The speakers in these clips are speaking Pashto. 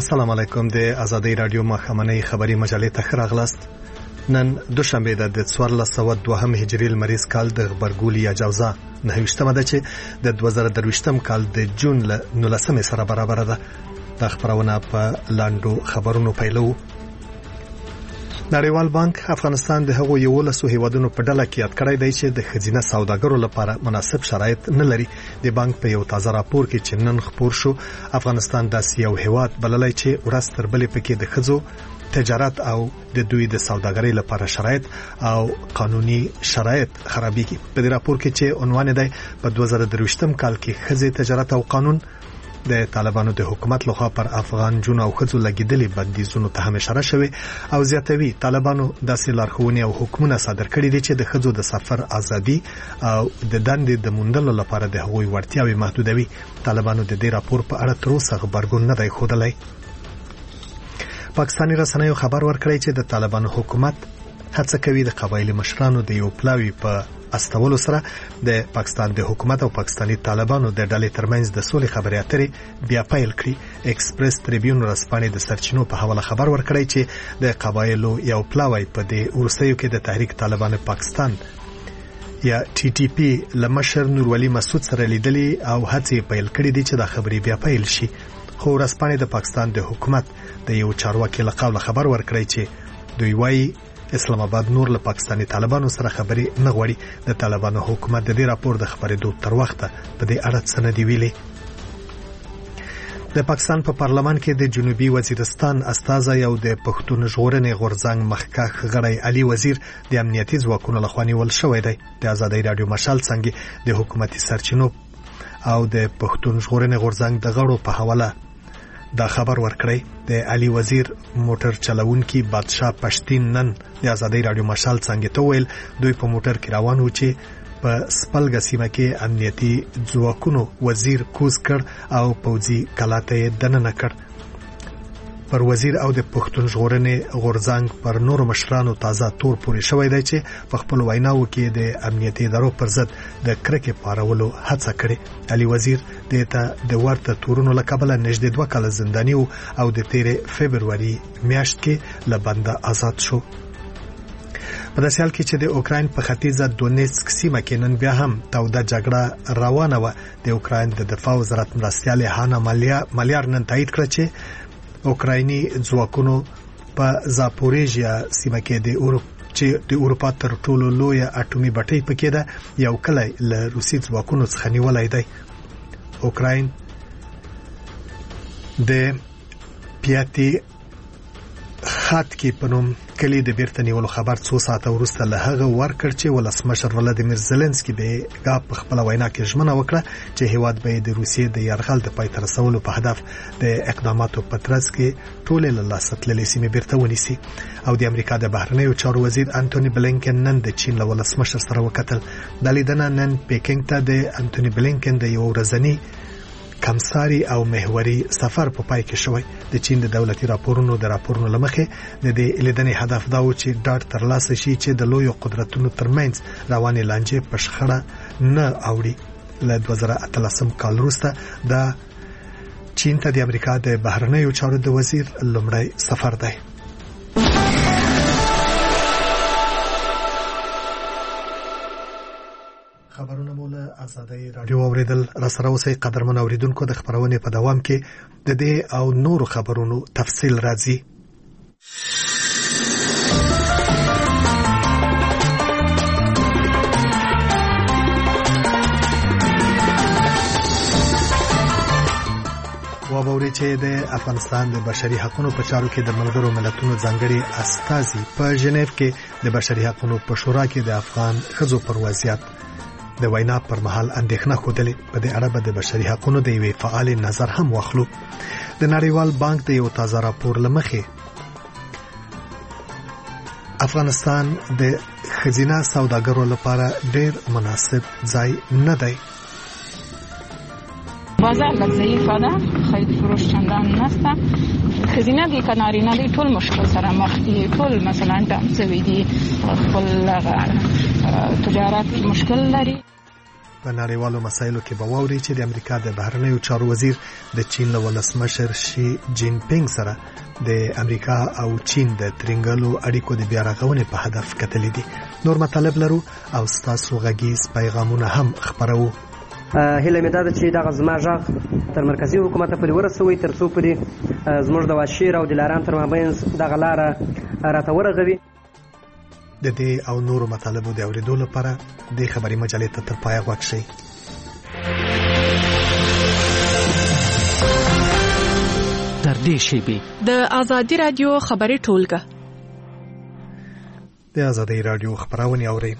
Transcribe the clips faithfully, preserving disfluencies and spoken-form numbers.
السلام علیکم. د آزادۍ رادیو ماښامنۍ خبري مجلې ته ښه راغلاست. نن دوشنبه ده د څوارلس سوه دوهم هجري لمریز کال د غبرګولي یا جوزا نهه ویشتمه ده چې د دوه زره درویشتم کال د جون له نولسمې سره برابره ده. دا خبرونه په لاندو خبرونو پیلو. نړیوال بانک افغانستان د هغو یولسو هیوادونو په ډله کې یاد کړی دی چې د ښځینه سوداګرو لپاره مناسب شرایط نه لري. د بانک په یو تازه راپور کې چې نن خپور شو، افغانستان داسې یو هیواد بللی چې ورځ تر بلې پکې د ښځو تجارت او د دوی د سوداګرۍ لپاره شرایط او قانوني شرایط خرابېږي. په دې راپور کې چې عنوان دی په دوه زره درویشتم کال کې ښځې تجارت او قانون، د طالبانو د حکومت لخوا پر افغان جون او ښځو لګیدلي بندیزونو ته هم اشاره شوې او زیاتوي طالبانو داسې لارښوونې او حکمونه صادر کړي دي چې د ښځو د سفر ازادي او د دندې د موندلو لپاره د هغوی وړتیاوې محدودوي. طالبانو د دې راپور په اړه تر اوسه غبرګون نه دی ښودلی. پاکستاني رسنیو خبر ورکړی چې د طالبانو حکومت هڅه کوي د قبایلي مشرانو د یو پلاوي په استولو سره د پاکستان د حکومت او پاکستاني طالبانو د ډلې ترمنځ د سولې خبرې اترې بیا پیل کړي. ایکسپریس ټریبیون ورځپاڼې د سرچینو په حواله خبر ورکړی چې د قبایلو یو پلاوی په دې وروستیو کې د تحریک طالبان پاکستان یا ټي ټي پی لمشر نورولي مسعود سره لیدلي او هڅې پیل کړې دي چې دا خبرې بیا پیل شي. خو ورځپاڼې د پاکستان د حکومت د یو چارواکي له قوله خبر ورکړی چې دوی وايي اسلام آباد نور له پاکستاني طالبانو سره خبرې نه غواړي. د طالبانو حکومت د دې راپور د خبرېدو تر وخته په دې اړه څه نه دی ویلي. د پاکستان په پارلمان کې د جنوبي وزیرستان استازی او د پښتون ژغورنې غورځنګ مخکښ غړی علي وزیر د امنیتي ځواکونو لخوا نیول شوی دی. د آزادۍ رادیو مشال څنګه د حکومتي سرچینو او د پښتون ژغورنې غورځنګ د غړو په حواله دا خبر ورکړی. د علي وزیر موټر چلوونکي بادشاه پښتین نن د آزادۍ رادیو مشال څنګه ته ویل دوی په موټر کې روان و چې په سپلګه سیمه کې امنیتي ځواکونو وزیر کوز کړ او پوځي کلاته دننه کړ. پر وزیر او د پښتون ژغورنې غورځنګ پر نور مشرانو تازه تور پورې شوی دی چې په خپل ویناو کې د امنیتي ادارو پر ضد د کرکې پارولو هڅه کړې. علي وزیر د ته د ورته تورونو له کبله نږدې دوه کاله زنداني او د تیرې فبروري میاشت کې له بنده آزاد شو. په داسې حال کې چې د اوکراین په ختیځه دونیتسک سیمه کې نن بیا هم توده جګړه روانه وه. د اوکراین د دفاع وزارت مرستیالې هانا مالیار نن تایید کړه چې اوکرایني ځواکونو په زاپوریژیا سیمه کې د اورو چې د اروپا تر ټولو لویه اټومي بټۍ پکې ده یو کلی له روسي ځواکونو څخه نیولی دی. اوکراین د پیاتي خات کې په نوم کلی د بیرته نیولو خبر څو ساعته وروسته له هغه ورکړ چې ولسمشر ولادیمیر زيلنسکي به په خپل وینا کې ژمنه وکړه چې هیواد به د روسیې د یرغل د پای ته رسولو په هدف د اقداماتو په ترڅ کې ټولې له لاسه تللې سیمې بیرته ونیسي. او د امریکا د بهرنیو چارو وزیر انټونی بلینکن نن د چین له ولسمشر سره وکتل. د لیدنه نن پیکینګ ته د انټونی بلینکن د یو ورځني کمساري او محوري سفر په پای کې شوی. د چین د دولتي راپورونو د راپورونو لمخې د دې لیدنې هدف دا و چې ډاډ ترلاسه شي چې د لویو قدرتونو ترمنځ روانې لانجې په شخړه نه اوړي. له دوه زره اتلسم کال وروسته د چین ته د امریکا د بهرنیو چارو د وزیر لومړی سفر دی. خبرونه مولا آزادۍ رادیو اوریدل. را سره اوسئ قدرمن اوریدونکو. د خبرونې په دوام کې د دې او نورو خبرونو تفصیل راځي. وابوري چې د افغانستان د بشري حقوقو په چارو کې د ملګرو ملتونو ځانګړي استازي په ژنیف کې د بشري حقوقو په شورا کې د افغان ښځو پر وضعیت د وینا پر مهال اندېښنه خوده. په دې اړه به د بشري حقوقو د یوې فعال نظر هم واخلو. د نړیوال بانک د یو تازه راپور لمخې افغانستان د ښځینه سوداګرو لپاره ډېر مناسب ځای نه دی. بازار لږ ضعیفه ده، خرید فروش چندان نشته. ښځینه دي که نارینه دي ټول مشکل سره مخ دي. ټول مثلا ډم شوي دي، خپل تجارت مشکل لري. د نړیوال بانک د یو تازه راپور لمخې افغانستان د ښځینه سوداګرو لپاره ډېر مناسب ځای نه دی. افغانستان د ښځینه سوداګرو لپاره ډېر مناسب ځای نه دی. په نړیوالو مسایلو کې به واوري چې د امریکا د بهرنیو چارو وزیر د چین له ولسمشر شي جین پینګ سره د امریکا او چین د ترنګلو اړیکو د بیا رغونې په هدف کتلې دي. نور مطالب لرو او ستاسو غږیز پیغامونه هم خبرو. هیله مې دا ده چې دغه زما غږ تر مرکزي حکومت پورې ورسوي تر څو پورې زموږ د واشیر او دلارام تر مابین دغه لاره راته ورغوي. د دې او نورو مطالبو د اورېدو لپاره د خبري مجلې ته تر پایه غوږ شئ. تر دې شیبې د آزادي رادیو خبري ټولګه د آزادي رادیو خبرونه اورئ.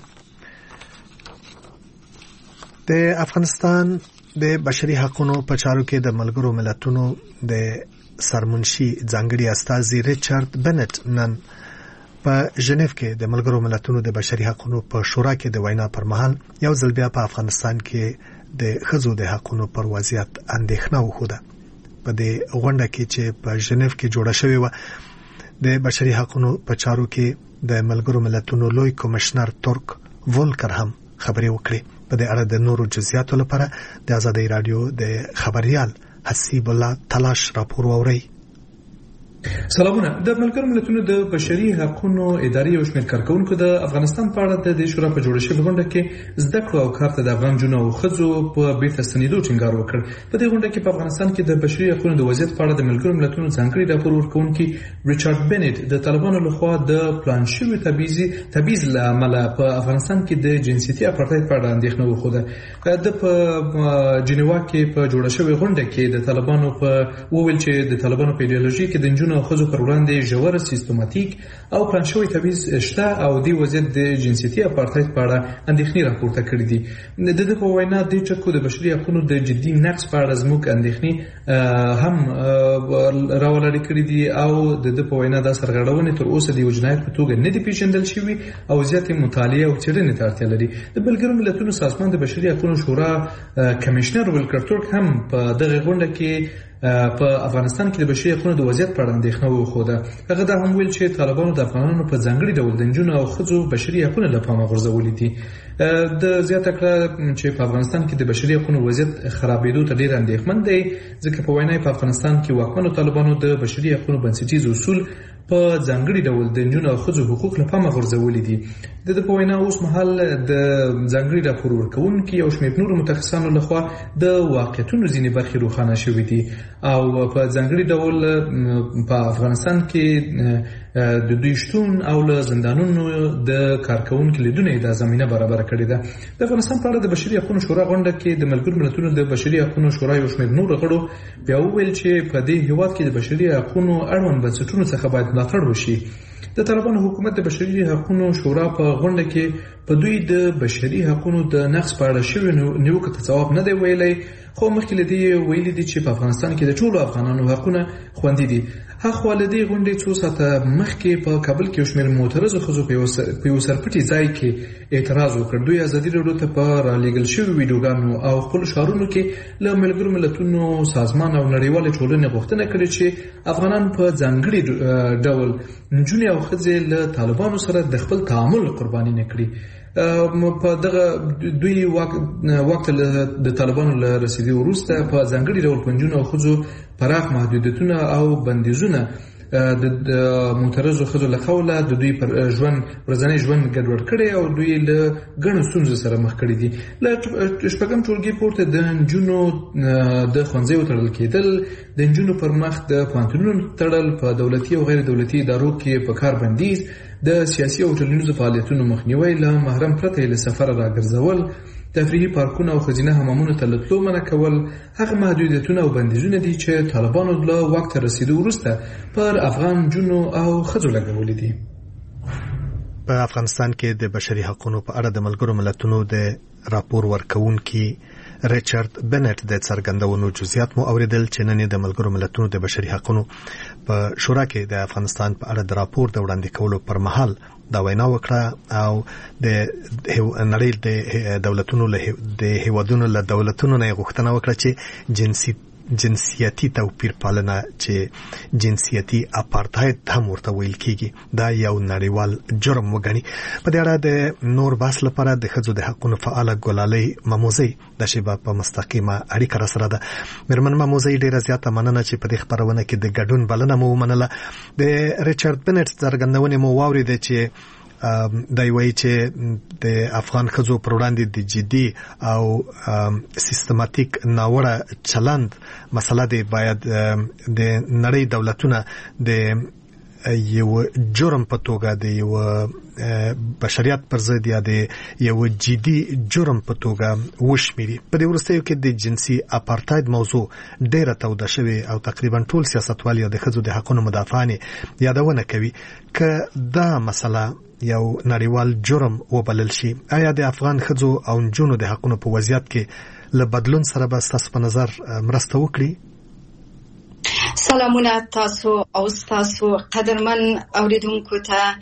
د افغانستان د بشري حقوقو په چارو کې د ملګرو ملتونو د سرمنشي ځانګړي استازي ریچارډ بنټ نن په ژنیف کې د ملګرو ملتونو د بشري حقوقو په شورا کې د وینا پر مهال یو ځل بیا په افغانستان کې د ښځو د حقوقو پر وضعیت اندېښنه وښوده. په دې غونډه کې چې په ژنیف کې جوړه شوې و د بشري حقوقو په چارو کې د ملګرو ملتونو لوی کمشنر ترک ولکر هم خبرې وکړې. په دې اړه د نورو جزئیاتو لپاره د آزادي رادیو د خبريال حسیب الله تلاش راپور ووري. سلامونه. د ملګرو ملتونو د بشري حقوقو ادارې او شمېر کارکونکو د افغانستان په اړه د شورا په جوړه شوې غونډه کې زده کړو او کار ته د افغان جنو او ښځو په بیرته ستنېدو ټینګار وکړ. په دې غونډه کې په افغانستان کې د بشري حقوقو د وضعیت په اړه د ملګرو ملتونو ځانګړي راپور ورکوونکي ریچارډ بنټ د طالبانو لخوا د پلان شوي تبعیض تبعیض له امله په افغانستان کې د جنسیتي اپارټاید په اړه اندېښنه وښوده. د په جنیوا کې په جوړه شوې غونډه کې د طالبانو په وویل چې د طالبانو په ایډیالوژي کې د نجونو او ښځو پر وړاندې ژور سیستماتیک او پلان شوی تبعیض شته او د وضعیت د جنسیتي اپارټاید په اړه اندېښنې راپورته کړې دي. د دې په وینا د ټکو د بشري حقوقو د جدي نقص په اړه زموږ اندېښنې هم راولړې کړې دي او د دې په وینا د سرغړونې تر اوسه د جنایت په توګه نه دي پیژندل شوی او زیاتې مطالعه او څېړنې ته اړتیا لري. د ملګرو ملتونو سازمان د بشري حقوقو شورا کمشنر ولکر ترک هم په دغه غونډه کې په افغانستان کې د بشري حقوقو د وضعیت په اړه اندېښنه وښوده. هغه دا هم ویل چې طالبانو د افغانانو په ځانګړي ډول د نجونو او ښځو بشري حقوقو له پامه غورځولي دي. د زیاته کړه چې په افغانستان کې د بشري حقوقو وضعیت خرابېدو ته ډېر اندېښمن دی ځکه په وینا په افغانستان کې واکمنو طالبانو د بشري حقوقو بنسټیز اصول په ځانګړي ډول د نجونو او ښځو حقوق له پامه غورځولي دي. د دې په وینا اوس مهال د ځانګړي راپور ورکوونکي او شمېر نورو متخصصانو لخوا د واقعیتونو ځینې برخې روښانه شوې دي او په ځانګړي ډول په افغانستان کې د دوی شتون او له زندانونو د کارکونکو لیدونه د زمينه برابر کړې ده. د افغانستان په اړه د بشري حقوقو شورا غونډه کې د ملګرو ملتونو د بشري حقوقو شورا یو شمېر نور غړو بیا وویل چې په دې هیواد کې د بشري حقوقو اړوند بنسټونو څخه باید ملاتړ وشي. د طالبانو حکومت د بشري حقوقو شورا په غونډه کې په دوی د بشري حقوقو د نقص په اړه شوی نیوکه ته ځواب نه دی ویلی خو مخکې له دې ویلي دي چې په افغانستان کې د ټولو افغانانو حقونه خوندي دي. هغه ولدي غونډې څو ساعته مخکې په کابل کې شمېر معترضو ښځو په یو سرپټي ځای کې اعتراض وکړ. دوی ازادي راډیو ته په رالیږل شوي ویډیوګانو او خپل شعارونو کې له ملګرو ملتونو سازمان او نړیوالې ټولنې غوښتنه کړې چې افغانان په ځانګړي ډول نجونې او ښځې له طالبانو سره د خپل تعامل قرباني نه کړي. په دغه دوی وخت د طالبانو له رسیدو وروسته په ځانګړي ډول پنځونه او ښځو پراخ محدودیتونه او بندیزونه د معترضو ښځو له قوله د دوی پر ژوند ورځنی ژوند ګډوډ کړي او دوی له ګڼو ستونزو سره مخ کړي دي. له شپږم ټولګي پورته د نجونو د ښوونځیو تړل کېدل، د نجونو پر مخ د پوهنتونونو تړل، په دولتي او غیر دولتي ادارو کې په کار بندیز، د سیاسي او ټولنیزو فعالیتونو مخنیوی، له محرم پرته له سفر راګرځول، تفریحي پارکونه او ښځینه حمامونو ته له تلو منع کول هغه محدودیتونه او بندیزونه دي چې طالبانو له واک ته رسیدو وروسته پر افغان نجونو او ښځو لګولي دي. په افغانستان کې د بشري حقوقو په اړه د ملګرو ملتونو د راپور ورکوونکي ریچارډ بنټ د څرګندونو جزئیات مو اوریدل چې نن د ملګرو ملتونو د بشري حقوقو په شورا کې د افغانستان په اړه د راپور د وړاندې کولو پر مهال دا وینا وکړه او د نړۍ د دولتونو له د هیوادونو له دولتونو نه غوښتنه وکړه چې جنسي جنسیتي توپیر پالنه چې جنسیتي اپارتاید هم ورته ویل کیږي دا یو نړیوال جرم وګڼي. په دې اړه د نور بحث لپاره د ښځو د حقونو فعاله ګلالۍ ماموزی د شیبه په مستقیمه اړیکه را سره ده. مېرمن ماموزی ډیره زیاته مننه چې په دې خپرونه کې د ګډون بلنه مو ومنله. د ریچارډ بنټ څرګندونې مو واورېدې چې دا وایي چې د افغان ښځو پر وړاندې د جدي او سیستماتیک ناوړه چلند مسله دی باید د نړۍ دولتونه د یو جرم په توګه د یو بشریت پر ضد یا د یو جدي جرم په توګه وشمیري. په دې وروستیو کې د جنسي اپارتاید موضوع ډیره توده شوې او تقریبا ټول سیاستوال یا د ښځو د حقونو مدافعان یادونه کوي که دا مسله یو نړیوال جرم وبلل شي. آیا د افغان ښځو او نجونو د حقونو په وضعیت کې له بدلون سره به ستاسو په نظر مرسته وکړي؟ سلامونه تاسو او تاسو قدرمن اوریدونکو ته.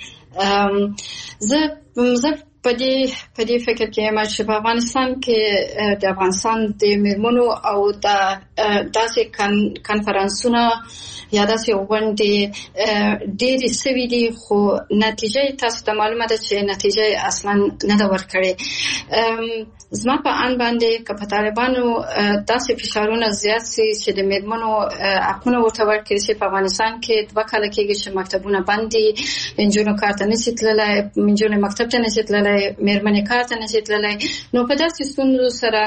زه زه په دې په دې فکر کې یم چې په افغانستان کې د افغانستان د میرمنو او د داسې کنفرانسونو یا داسې غونډې ډېرې سوي دي خو نتیجه تاسو ته معلومه ده چې نتیجه اصلا نه ده ورکړې. زما په ان باندې که په طالبانو داسې فشارونه زیات سي چې د میرمنو حقونه ورته ورکړي چې په افغانستان کې دوه کاله کېږي چې مکتبونه بند دي، نجونو کار ته نشي تللی، نجونې مکتب ته نشي تللی، میرمنې کار ته نشي تللی. نو په داسې ستونزو سره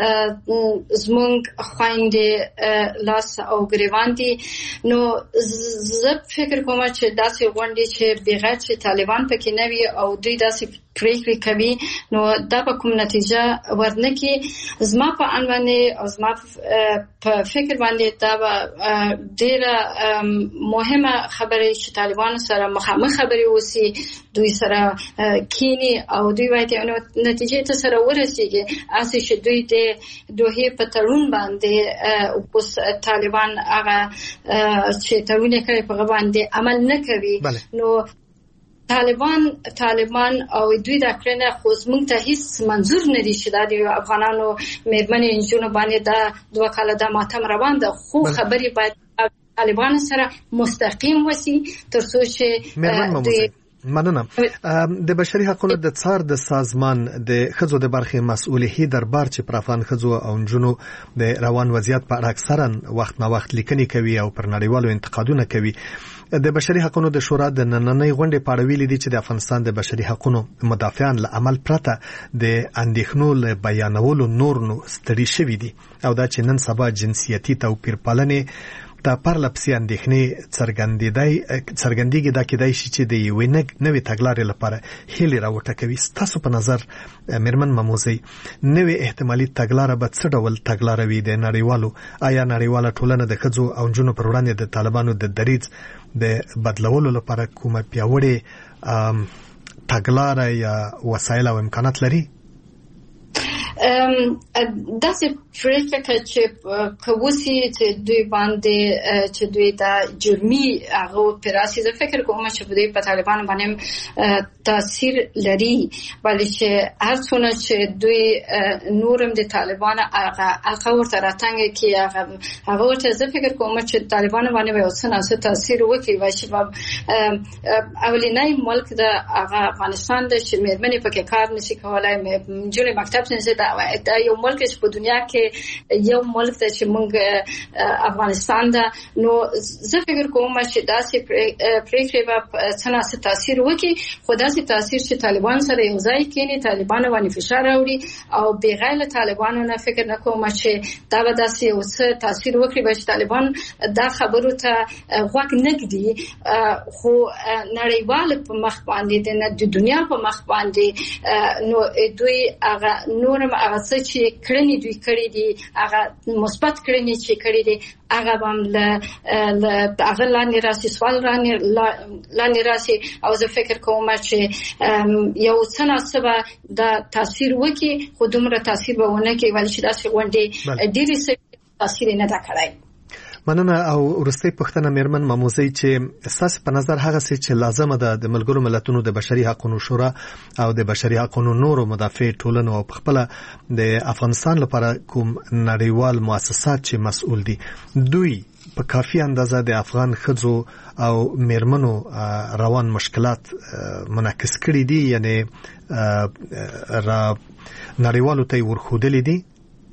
زموږ خویندې لاس او ګریوان دي. نو زه فکر کوم چې داسې غونډې چې بغیر چې طالبان پکې نه وي او دوی داسې پریکړې کوي نو دا به کوم نتیجه ورنکړي. زما په ان باندې او زما په فکر باندې دا به ډېره مهمه خبره چې طالبان سره مخامخ خبرې وسی، دوی سره کینی او دوی باید نو نتیجه ته سره ورسیږي. اسې چې دوی د دوه په تړون باندې اوس طالبان هغه چې تړون کړي په باندې عمل نه کوي. نو طالبان طالبان او دوی د کړنه خو زموږ ته هیڅ منظور نه دي چې د افغانانو میرمنې انجونو باندې دا دوه کاله د ماتم روان ده. خو خبرې باید طالبان سره مستقیم وسی ترڅو چې دوی مننه. د بشري حقوقو د څار د سازمان د ښځو د برخې مسؤل هیدر بار چې پر افغان ښځو او نجونو د روان وضعیت په اړه اکثرا وخت نه وخت لیکنې کوي او پر نړیوالو انتقادونه کوي. د بشري حقوقو د شورا د نننۍ غونډې په اړه ویلي دي چې د افغانستان د بشري حقوقو مدافعان له عمل پرته د اندېښنو له بیانولو نور نو ستړي شوي دي او دا چې نن سبا جنسیتي توپیر پالنې د پرله پسې اندېښنې څرګندېږي. دا کېدای شي چې د یوې نوې تګلارې لپاره هیلې راوټکوي. ستاسو په نظر مېرمن ماموزی نوې احتمالي تګلاره به څه ډول تګلاره وي د نړیوالو؟ آیا نړیواله ټولنه د ښځو او نجونو پر وړاندې د طالبانو د دریځ د بدلولو لپاره کومه پیاوړې تګلاره یا وسایل او امکانات لري؟ داسې پریکړه چې کووسی چې دوی باندې چې دوی دا جرمي هغه پراسي زه فکر کوم چې دوی په طالبان باندې تاثیر لري، ولی چې هر څونه چې دوی نورم د طالبان هغه هغه ورته راتنګ کی هغه هغه ورته زه فکر کوم چې طالبان باندې به اوسنه تاثیر وکړي وای چې اولینای ملک د هغه افغانستان د چې مېرمنې پکې کار نشي کولای، جوړې مکتب څنګه دا یو ملک چې په دنیا کې یو ملک ته چې موږ افغانستان ده. نو زه فکر کوم چې داسې پریکړې به څنګه تاثیر وکړي، خو داسې تاثیر چې طالبان سره یو ځای کېني، طالبان باندې فشار راوړي او بغیر له طالبانو نه فکر نه کوم چې دا به داسې یو څه تاثیر وکړي چې طالبان دا خبرو ته غوږ نه ږدي. خو نړیوال په مخ باندې د دنیا په مخ باندې نو دوی هغه نورم هغه څه چې کړنې دوی کړې دي، هغه مثبت کړنې چې کړې دي، هغه هم له هغه لاندې راسي سوال لاندې راسي. او زه فکر کوم چې یو څه ناسبه دا تاثیر وکړي، خو دومره تاثیر به ونه کړي، ولی چې داسې غونډې ډېرې تاثیر نه ده کړی. مننه. او ورستۍ پښتنه میرمن ماموزي چې اساس په نظر هغه څه چې لازمه ده د ملګرو ملتونو د بشري حقوقو شورا او د بشري حقوقو نورو مدافع ټولنو او خپل د افغانستان لپاره کوم نړیوال مؤسسات چې مسؤل دي دوی په کافي اندازه د افغان ښځو او میرمنو روان مشکلات منعکس کړي دي، یعنی را نړیوالو ته ورخودلې دي؟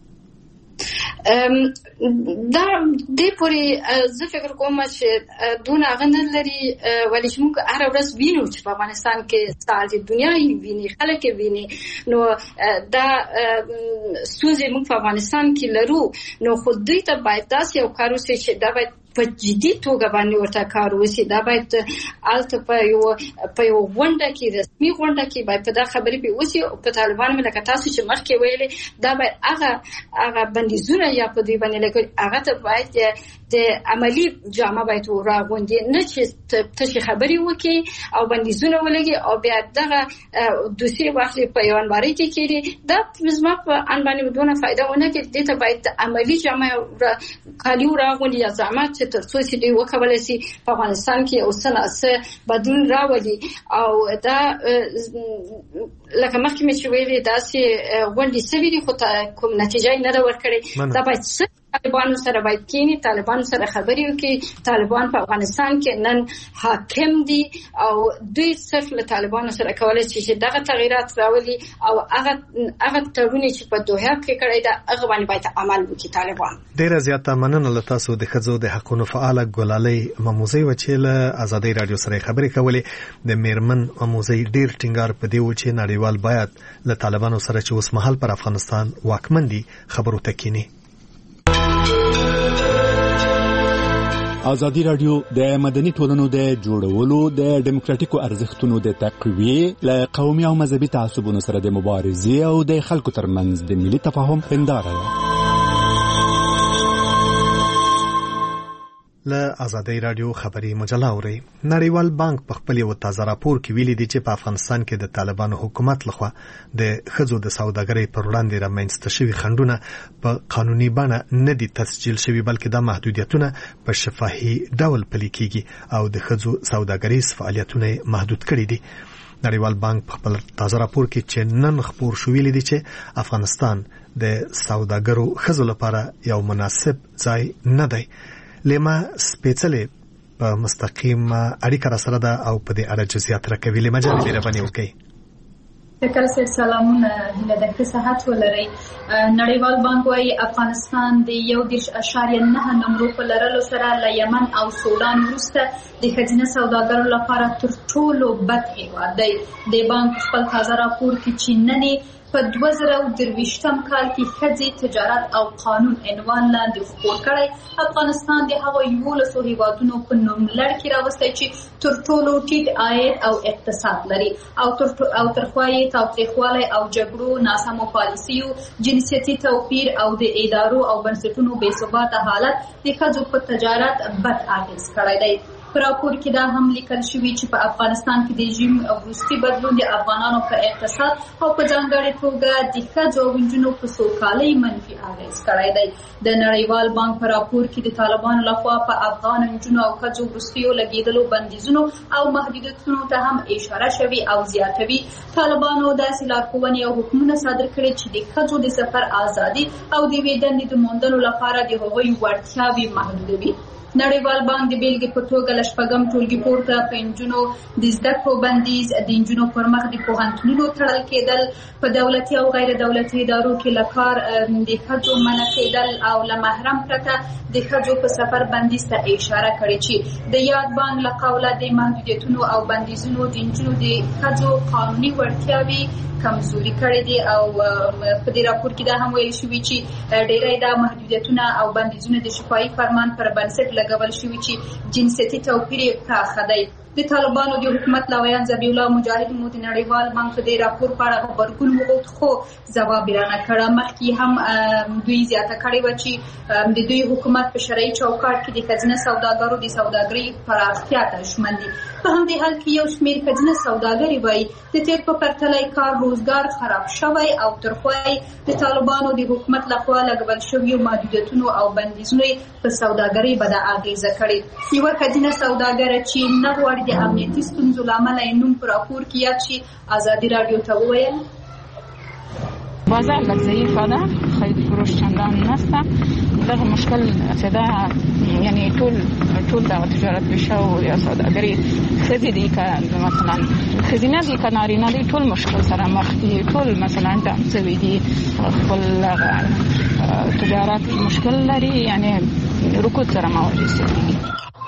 دا د پوری زه فکر کوم چې دون غن لري، ولی چې موږ هر ورځ وینو چې په افغانستان کې ستاسو دنیا یې ویني، خلک یې ویني، نو دا ستونزې موږ په افغانستان کې لرو، نو خو دوی ته باید داسې یو کار وشي چې دا باید په جدي توګه باندې ورته کار وشي. دا باید الته په یو په یو غونډه کې رسمي غونډه کې باید په دا خبرې په وشي او په طالبان مې لکه تاسو چې مخکې ویلې دا باید هغه هغه بندیزونه یا په دوی باندې لکه هغه ته باید د عملی جامه باید راغونډي، نه چې تاسو خبرې وکړي او بندیزونه ولګي او بیا دغه دوسیه واخلي په یو انباري کې کړي. دا زما په ان باندې بدونه فائدہ ونه کې د ته باید عملی جامه کالی راغونډي یا زعامت چې تر څو چې دوی وکولای شي په افغانستان کې اوسنه څه بدلون راولي. او دا لکه مخکې مې چې ویلې داسې غونډې سوي دي خو کوم نتیجه نه ده ورکړې. دا باید طالبانو سره باید کینی، طالبانو سره خبرې وکړي. طالبان په افغانستان کې نن حاکم دي او دوی صرف له طالبانو سره کولای شي چې دغه تغیرات راولي او هغه هغه تړونې چې په دوحه کې کړی دا هغه باندې باید عمل وکړي طالبان. ډیره زیاته مننه له تاسو د ښځو د حقوقو فعاله ګلالۍ ماموزي و چې له ازادي رادیو سره خبرې کولې. د میرمن ماموزي ډیر ټینګار په دی و چې نړیوال باید له طالبانو سره چې اوس مهال پر افغانستان واکمن دي خبرو تکینی. ازادي رادیو د مدني ټولنو د جوړولو د ډیموکراتیکو ارزښتونو د تقویې له قومي او مذهبي تعصبونو سره د مبارزې او د خلکو ترمنځ د ملي تفاهم هنداره ده. له ازادي رادیو خبري مجله اوري. نړیوال بانک په خپل یو تازه راپور کې ویلي دی چې په افغانستان کې د طالبانو حکومت لخوا د ښځو د سوداګرۍ پر وړاندې رامنځته شوي خنډونه په قانوني بڼه نه دي تسجیل شوي، بلکې دا محدودیتونه په شفاهي ډول پلي کیږي او د ښځو سوداګریز فعالیتونه محدود کړي دي. نړیوال بانک په خپل تازه راپور کې چې نن خبر شو ویلي دی چې افغانستان د سوداګرو ښځو لپاره یو مناسب ځای نه دی. لیما سپیڅلې په مستقیم اړیکه را سره ده او په دې اړه جزئیات راکوي. لیما جان دې رباني وکړي. فکر سره سلامونه هله د صحت ولري. نړیوال بانک وايي افغانستان د یو دیش اشاریه نه نمرو په لرلو سره له یمن او سودان وروسته د ښځینه سوداګرو لپاره تر ټولو بد هیواد دی. د بانک خپل تازه راپور کې چې نن په دوه زره او درویشتم کال کې ښځې تجارت او قانون عنوان لاندې خپور کړی افغانستان د هغو یولسو هیوادونو په نوملړ کې راوستی چې تر ټولو ټیټ عاید او اقتصاد لري او تر او ترخوا یې تاوتریخوالی او جګړو، ناسمو پالیسیو، جنسیتي توپیر او د ادارو او بنسټونو بې ثباته حالت د ښځو په تجارت بد اغېز کړی دی. په راپور کې دا هم لیکل شوي چې په افغانستان کې د رژیم وروستي بدلون د افغانانو په اقتصاد او په ځانګړې توګه د ښځو او نجونو په سوکالۍ منفي اغېز کړی دی. د نړیوال بانک په راپور کې د طالبانو لخوا په افغان نجونو او ښځو وروستیو لګېدلو بندیزونو او محدودیتونو ته هم اشاره شوي او زیاتوي. طالبانو داسې لارښوونې او حکمونه صادر کړي چې د ښځو د سفر ازادي او د یوې دندې د موندلو لپاره د هغوی وړتیاوې محدودوي. نړیوال بانک د بیلګې په توګه له شپږم ټولګي پورته په نجونو د زده کړو بندیز، د نجونو پر مخ د پوهنتونونو تړل کېدل، په دولتي او غیر دولتي ادارو کې له کار د ښځو منع کېدل او له محرم پرته د ښځو په سفر بندیز ته اشاره کړې چې د یاد بانک له قوله د محدودیتونو او بندیزونو د نجونو د ښځو قانوني وړتیاوې کمزوري کړې دي. او په دې راپور کې دا هم ویل شوي چې ډېری دا محدودیتونه او بندیزونه د شفاهي فرمان پر بنسټ لګول شوي چې جنسیتي توپیر یې پراخه دی. د طالبانو د حکومت لویان ذبیح الله مجاهد مو د نړیوال بانک د راپور په اړه خبرګون وغوښت خو ځواب یې رانه کړ. مخکې هم دوی زیاته کړې وه چې د دوی حکومت په شرعي چوکاټ کې د ښځینه سوداګرو د سوداګرۍ پراختیا ته ژمن دي. په همدې حال کې یو شمېر ښځینه سوداګرې وایي د تېر په پرتله کار روزګار خراب شوی او ترخوا د طالبانو د حکومت لخوا لګول شویو محدودیتونو او بندیزونو په سوداګرۍ بده اغېزه کړې. یوه ښځینه سوداګره چې نه غواړي د امنیتي ستونزو له امله یې نوم په راپور کې یاد شي ازادي راډیو ته وویل بازار لږ ضعیفه ده، خرید فروش چندان نشته. دغه مشکل چې ده یعنی ټول ټول دغه تجارت پیشه او یا سوداګري ښځې دي که مثلا ښځینه دي که نارینه دي ټول مشکل سره مخ دي. ټول مثلا ډم شوي دي، خپل تجارت مشکل لري، یعنی رکود سره مواجه شوي دي.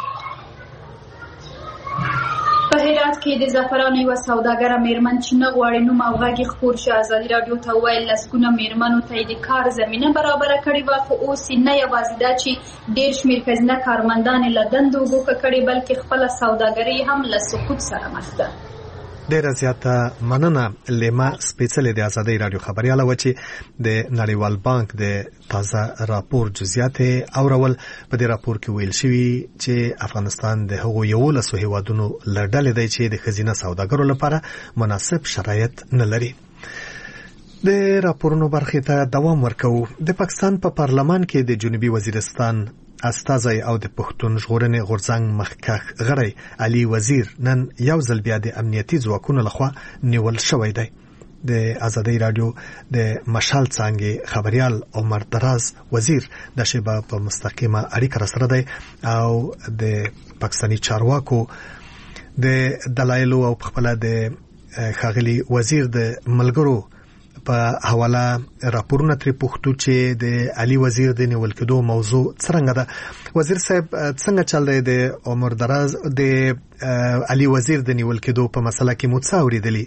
په هرات کې د زعفرانو یوه سوداګره میرمن چې نه غواړي نوم او غږ یې خپور شي ازادي راډیو ته وویل لسګونه میرمنو ته یې د کار زمینه برابره کړې وه، خو اوس نه یوازې دا چې ډېر شمېر ښځینه کارمندان یې له دندو ګوښه کړې بلکې خپله سوداګري هم له سقوط سره مخ ده. ډیره زیاته مننه لیما سپیڅلې د ازادي رادیو خبرياله و چې د نړیوال بانک د تازه راپور جزئیات اورول. په دې راپور کې ویل شوی چې افغانستان د هغو یولسو هیوادونو له ډلې دی چې د ښځینه سوداګرو لپاره مناسب شرایط نه لري. د راپورونو برخې ته دوام ورکوو. د پاکستان په پا پارلمان کې د جنوبي وزیرستان استازی او د پښتون ژغورنې غورځنګ مخکښ غړی علي وزیر نن یو ځل بیا د امنیتي ځواکونو لخوا نیول شوی دی. د ازادي رادیو د مشال څانګې خبريال عمر دراز وزیر د شیبه په مستقیمه اړیکه سره دی او د پاکستاني چارواکو د دلایلو او خپل د خاغلی وزیر د ملګرو په حواله راپورونه تر پښتو چې د علي وزیر د نیول کېدو موضوع څنګه ده. وزیر صاحب څنګه چل دی د عمر دراز د علي وزیر د نیول کېدو په مسله کې مو څه اوریدلی؟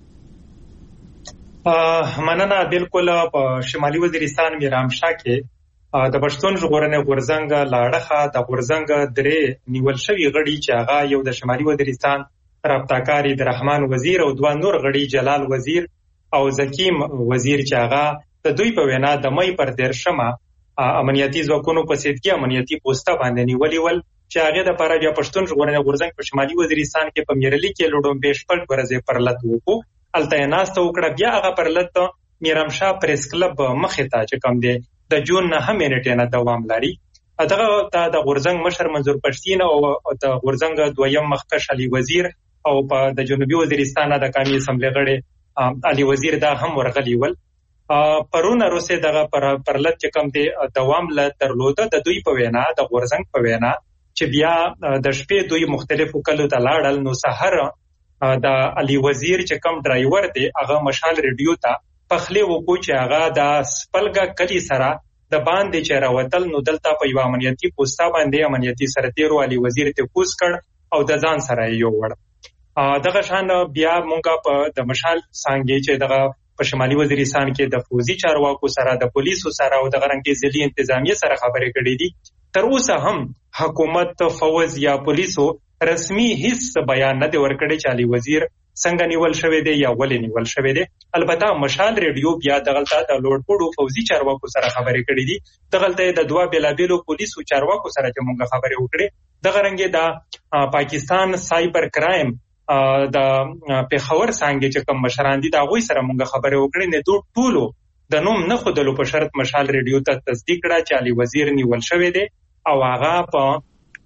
مننه. بالکل په شمالي وزیرستان میرامشاه کې د پښتون ژغورنې غورځنګ لاړخه د غورځنګ درې نیول شوی غړي چې هغه یو د شمالي وزیرستان رابطه د رحمان وزیر او دوه نور غړي جلال وزیر او زکیم وزیر چې هغه د دوی په وینا د مې پر دیرشمه امنیتي ځواکونو په سیدګي امنیتي پوسټه باندې نیولې ول چې هغه د لپاره بیا پښتون ژغورنې غورځنګ په شمالي وزیرستان کې په میرلی کې لوډوم بشپړ ورځې پرلط وکړو. الته ناست وکړه بیا هغه پرلط میرامشاه پریس کلب مخې ته چې کوم دی د جون نه هم نیټه نه دوام لري. دغه د غورځنګ مشر منظور پښتین او د غورځنګ دویم مخکښ علي وزیر او په د جنوبي وزیرستان د قومي اسمبلی غړي علي وزیر دا هم ورغلی ول. پرونه روسه دغه پر پرلط چې کوم دی دوام ل درلوده د دوی په وینا د غورځنګ په وینا چې بیا د شپې دوی مختلفو کلو ته لاړل. نو سحر د علي وزیر چې کوم ډرایور دی هغه مشال ریډیو ته پخلی وکړو چې هغه د سپلګه کلی سره د باندې چې راوتل. نو دلته په یو امنیتي پوسټه باندې امنیتي سرتیرو علي وزیر ته کوس کړ او د ځان سره یو وړ. دغه شان بیا مونږه په د مشال څنګه چې دغه په شمالي وزیرستان کې د فوزي چارواکو سره د پولیسو سره او د غرنګي ځلي انتظامیه سره خبرې کړې دي. تر اوسه هم حکومت فوز یا پولیسو رسمي هیڅ بیان نه دی ورکړی چې علي وزیر څنګه نیول شوی دی یا ولې نیول شوی دی. البته مشال ریډیو بیا دغلطه د لوړپوړو فوزي چارواکو سره خبرې کړې دي. دغلطه د دوه بلابلو پولیسو چارواکو سره چې مونږه خبرې وکړې. د غرنګي د پاکستان سایبر کرایم د پیښور څنګه چې کوم مشران دي دا غوي سره مونږه خبرې وکړې. نه دوه ټولو د نوم نه خودلو په شرط مشال ریډیو ته تصدیق کړه چې علي وزیر نیول شوی دی او هغه په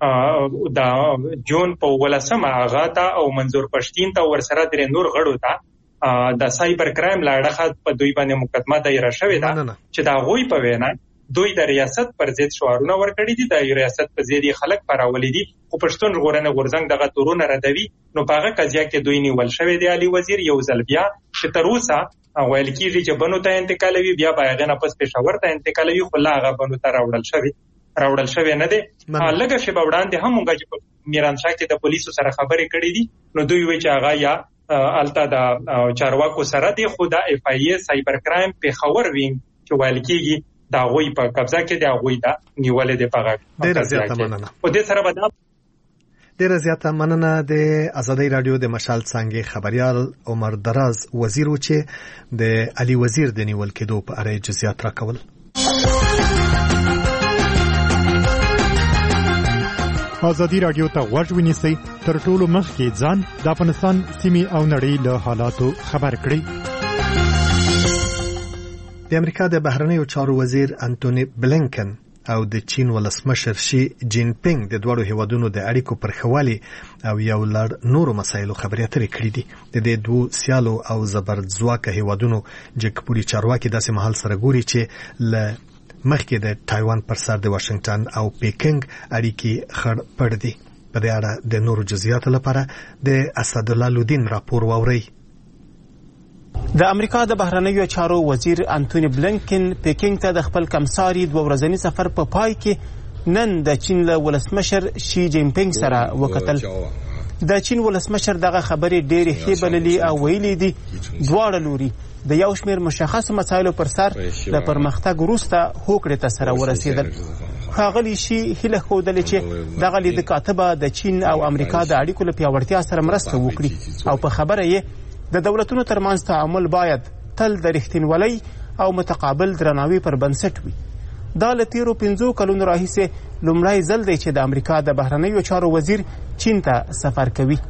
د جون په ولسمه هغه ته او منظور پښتین ته ورسره درې نور غړو ته د سایبر کرایم لاړه په دوی باندې مقدمه دایره شوې ده چې دا غوي په وینا دوی د ریاست پر ضد شعارونه ورکړي دي. د ریاست په ضد خلک پراولي دي خو پښتون ژغورنې غورځنګ دغه تورونه ردوي. نو په هغه قضیه کې دوی نیول شوی دی علي وزیر یو ځل بیا چې تر اوسه ویل کېږي چې بنو ته انتقالوي بیا به هغه نه پس پېښور ته انتقالوي خو لا هغه بنو ته راوړل شوی راوړل شوی نه دی. لږه شیبه وړاندې هم موږ چې میرانشاه کې د پولیسو سره خبرې کړې دي نو دوی وایي چې هغه یا الته د چارواکو سره دی خو د اف ای ای سایبر کرایم پیښور وینګ چې ویل کېږي دا غوي په قبضه کې دا غوي دا نیولې د پغه ډېر زیاته مننه. او د سره بدل ډیره زیاته مننه د ازادۍ رادیو د مشال څنګه خبريال عمر دراز وزیر و چې د علي وزیر د نیول کېدو په اړه جزئیات راکول. ازادي رادیو ته غوږ ونیسئ، تر ټولو مخکې ځان د افغانستان سیمې او نړۍ له حالاتو خبر کړئ. د امریکا د بهرنیو چارو وزیر انټونی بلینکن او د چین ولسمشر شي جین پینګ د دوړو هیوادونو د اړیکو پر خوالي او یو لړ نورو مسایلو خبرې اترې کړې دي. د دې دوه سیالو او زبرځواکه هیوادونو جګپوري چارواکي داسې محل سره ګوري چې ل مخکې د تایوان پر سر د واشنگټن او پیکینګ اړیکې خړ پړ دي. په دې اړه د نورو جزئیاتو لپاره د اسدالله لودین راپور واورئ. د امریکا د بهرنیو چارو وزیر انټونی بلینکن پیکینګ ته د خپل کمساري دوه ورځني سفر په پای کې نن د چین له ولسمشر شي جین پینګ سره وکتل. د چین ولسمشر دغه خبرې ډېرې ښې بللې او ویلي دي دواړه لوري د یو شمېر مشخص مسایلو پر سر د پرمختګ وروسته هوکړې ته سره ورسېدل. ښاغلي شي هیله ښودلې چې دغه لید کاتبه د چین او امریکا د اړیکو له پیاوړتیا سره مرسته وکړي او په خبره یې د دولتونو ترمنځ تعامل باید تل د رښتینولۍ او متقابل درناوي پر بنسټ وي. دا له تیرو پنځو کلونو راهیسې لومړی ځل دی چې د امریکا د بهرنیو چارو وزیر چین ته سفر کوي.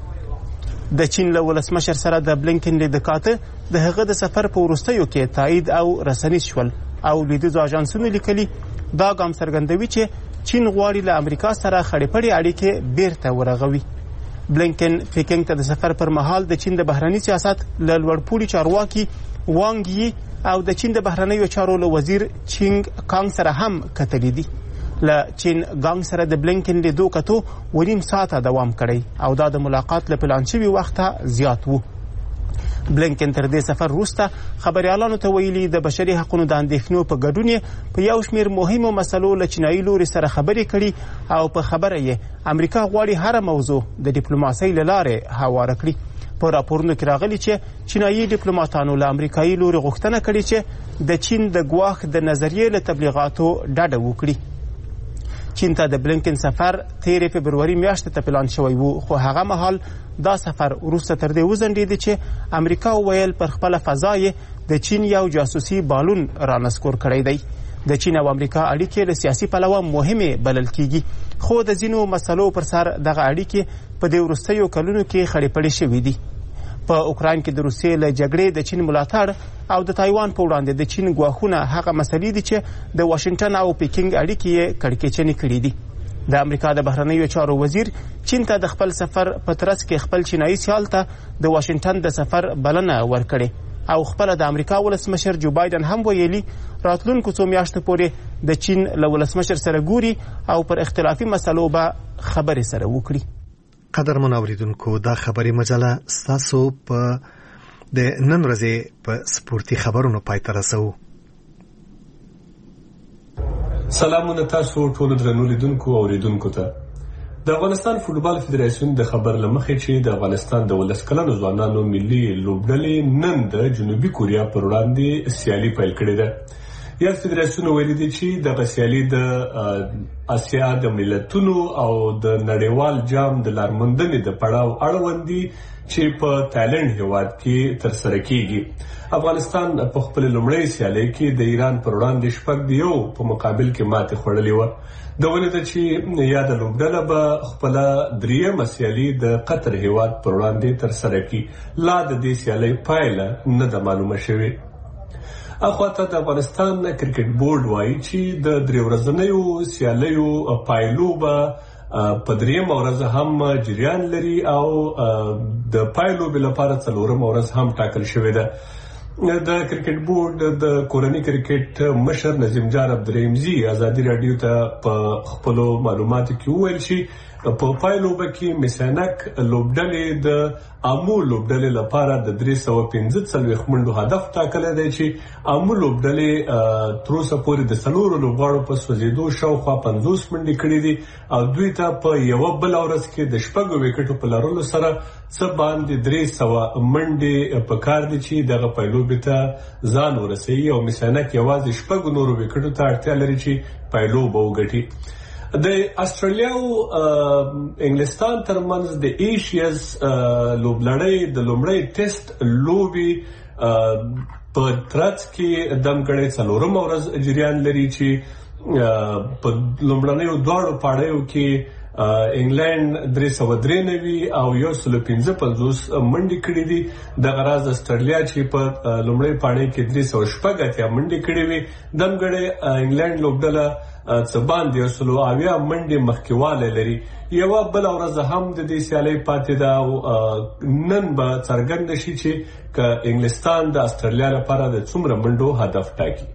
د چین له ولسمشر سره د بلینکن لید کاته د هغه د سفر په وروستیو کې تایید او رسنیز شول او لیدیزو اژانسونو لیکلي دا ګام څرګندوي چې چین غواړي له امریکا سره خړې پړې اړیکې بیرته ورغوي. بلینکن پیکینګ ته د سفر پر مهال د چین د بهرني سیاست له لوړپوړي چارواکي وانګ یي او د چین د بهرنیو چارو له وزیر چینګ کانګ سره هم کتلي دي. له چین ګانګ سره د بلینکن لیدو کتو ونیم ساعته دوام کړی او دا د ملاقات له پلان شوي وخته زیات وو. بلینکن تر دې سفر وروسته خبريالانو ته ویلي د بشري حقوقو د اندېښنو په ګډون په یو شمېر مهمو مسلو له چینایي لوري سره خبرې کړي او په خبره یې امریکا غواړي هره موضوع د ډیپلوماسۍ له لارې هواره کړي. په راپورونو کې راغلي چې چینایي ډیپلوماتانو له امریکایي لوري غوښتنه کړې چې د چین د ګواښ د نظریې له تبلیغاتو ډډه وکړي. چین ته د بلینکن سفر تیرې فبروري میاشتې ته پلان شوی وو، خو هغه مهال دا سفر وروسته تر دې وځنډېد چې امریکا وویل پر خپله فضا یې د چین یو جاسوسي بالون رانسکور کړی دی. د چین او امریکا اړیکې له سیاسي پلوه مهمې بلل کیږي، خو د ځینو مسلو پر سر دغه اړیکې په دې وروستیو کلونو کې خړې پړې شوې دي. په اوکراین کې د روسیې له جګړې د چین ملاتړ او د تایوان په وړاندې د چین ګواښونه هغه مسلې دي چې د واشنگټن او پیکینګ اړیکې یې کړکېچنې کړي دي. د امریکا د بهرنیو چارو وزیر چین ته د خپل سفر په ترڅ کې خپل چینایي سیال ته د واشنگټن د سفر بلنه ورکړې او خپل د امریکا ولسمشر جو بایدن هم ویلي راتلونکو څو میاشتو پورې د چین له ولسمشر سره ګوري او پر اختلافي مسلو به خبرې سره وکړي. قدرمن اوریدونکو، دا خبري مجله ستاسو په د نن ورځې په سپورتي خبرونو پای ته رسوو. سلامونه تاسو ټول درنو لیدونکو او اوریدونکو ته. د افغانستان فوټبال فدراسیون د خبر لمخې چې د افغانستان د ولس کلنو ځوانانو ملي لوبډلې نن د جنوبي کوریا پر وړاندې سیالي پیل کړې ده. یاد فدراسیون ویلي دی چې دغه سیالي د اسیا د ملتونو او د نړیوال جام د لارموندنې د پړاو اړوند دي چې په تایلند هیواد کې ترسره کیږي. افغانستان په خپل لومړی سیالي کې د ایران پر وړاندې شپږ دیو په مقابل کې ماتې خوړلې وه. د ولې چې یاد لوبډله به خپل دریمه سیالي د قطر هیواد پر وړاندې ترسره کړي. لا د دې سیالي پایله نه ده معلومه شوې. اخواته د افغانستان کرکټ بورډ وایي چې د درې ورځنیو سیالیو پایلو به په دریمه ورځ هم جریان لري او د پایلو بل لپاره څلورمه ورځ هم ټاکل شوې ده. د کرکټ بورډ د کورنۍ کرکټ مشر نظیم جان عبدالرحیمزي ازادي رادیو ته په خپلو معلوماتو کې وویل چې په پایلو به کې مسانک لوبډلې د امو لوبډلې لپاره د درې سوه پنځه څلوېښت منډو هدف ټاکلی دی چې امو لوبډلې تر اوسه پورې د څلورو لوبغاړو په سوځېدو شاوخوا پنځوس منډې کړې دي او دوی ته په یوه بله ورځ کې د شپږو وکټو په لرلو سره څه باندې درې سوه منډې په کار دي چې دغه پایلوبې ته ځان ورسوي او مسانک یوازې شپږو نورو وکټو ته اړتیا لري چې پایلو به وګټي. د استرالیا او انګلستان ترمنځ د ایشیاز لوبلړۍ د لومړی ټیسټ لوبي په ترڅ کې دمګړې څلورم ورځ جریان لري چې په لومړنیو دواړو پاړیو کې انګلند درې سوه درې نوي او یو سل پنځه پنځوس منډې کړې دي. دغه راز استرالیا چې په لومړۍ پاړۍ کې درې سوه شپږ اتیا منډې کړې وي دمګړې انګلند لوبډله څه باندې یو سل اویا منډې مخکېوالی لري. یوه بله ورځ هم د دې سیالۍ پاتې ده او نن به څرګنده شي چې که انګلستان د استرالیا لپاره د څومره منډو هدف ټاکي.